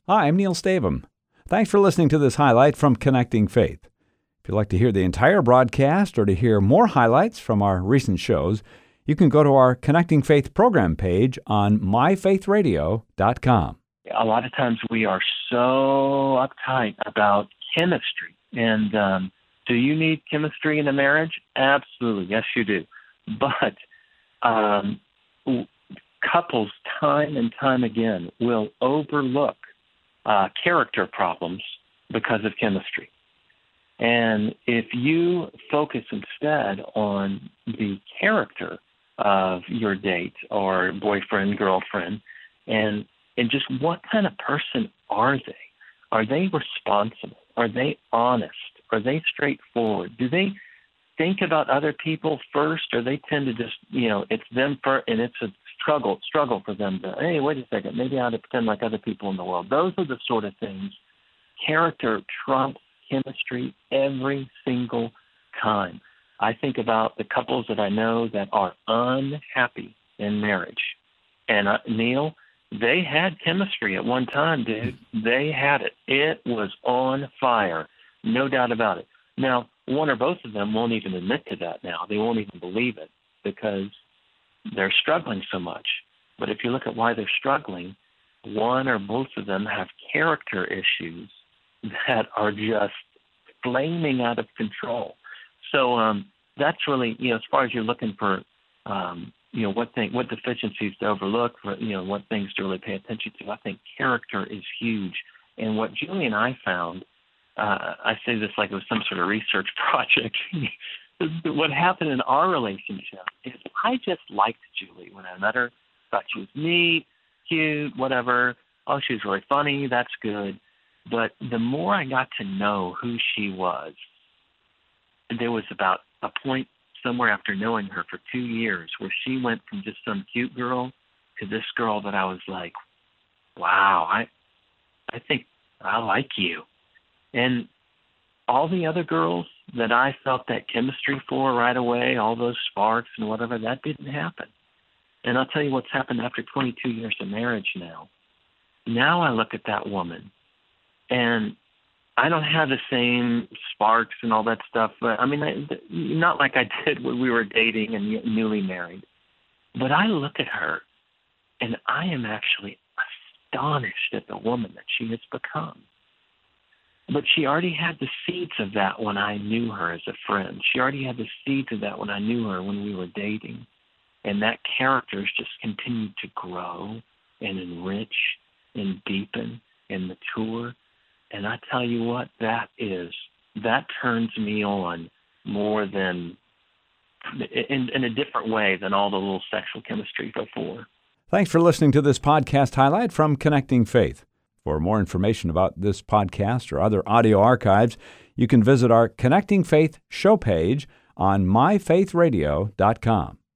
Hi, I'm Neil Stavum. Thanks for listening to this highlight from Connecting Faith. If you'd like to hear the entire broadcast or to hear more highlights from our recent shows, you can go to our Connecting Faith program page on myfaithradio.com. A lot of times we are so uptight about chemistry. And do you need chemistry in a marriage? Absolutely. Yes, you do. But couples time and time again will overlook character problems because of chemistry. And if you focus instead on the character of your date or boyfriend, girlfriend, and just what kind of person are they? Are they responsible? Are they honest? Are they straightforward? Do they think about other people first, or they tend to just, it's them first, and it's a struggle for them to, hey, wait a second, maybe I ought to pretend like other people in the world. Those are the sort of things. Character trumps chemistry every single time. I think about the couples that I know that are unhappy in marriage. And Neil, they had chemistry at one time, dude. They had it. It was on fire. No doubt about it. Now, one or both of them won't even admit to that now. They won't even believe it because they're struggling so much. But if you look at why they're struggling, one or both of them have character issues that are just flaming out of control. So that's really, as far as you're looking for, what deficiencies to overlook, what things to really pay attention to, I think character is huge. And what Julie and I found, I say this like it was some sort of research project. What happened in our relationship is I just liked Julie when I met her. Thought she was neat, cute, whatever. Oh, she was really funny. That's good. But the more I got to know who she was, there was about a point somewhere after knowing her for 2 years where she went from just some cute girl to this girl that I was like, wow, I think I like you. And all the other girls that I felt that chemistry for right away, all those sparks and whatever, that didn't happen. And I'll tell you what's happened after 22 years of marriage now. Now I look at that woman, and I don't have the same sparks and all that stuff. But I mean, not like I did when we were dating and newly married. But I look at her, and I am actually astonished at the woman that she has become. But she already had the seeds of that when I knew her as a friend. She already had the seeds of that when I knew her when we were dating. And that character has just continued to grow and enrich and deepen and mature. And I tell you what, that turns me on more than, in a different way than all the little sexual chemistry before. Thanks for listening to this podcast highlight from Connecting Faith. For more information about this podcast or other audio archives, you can visit our Connecting Faith show page on myfaithradio.com.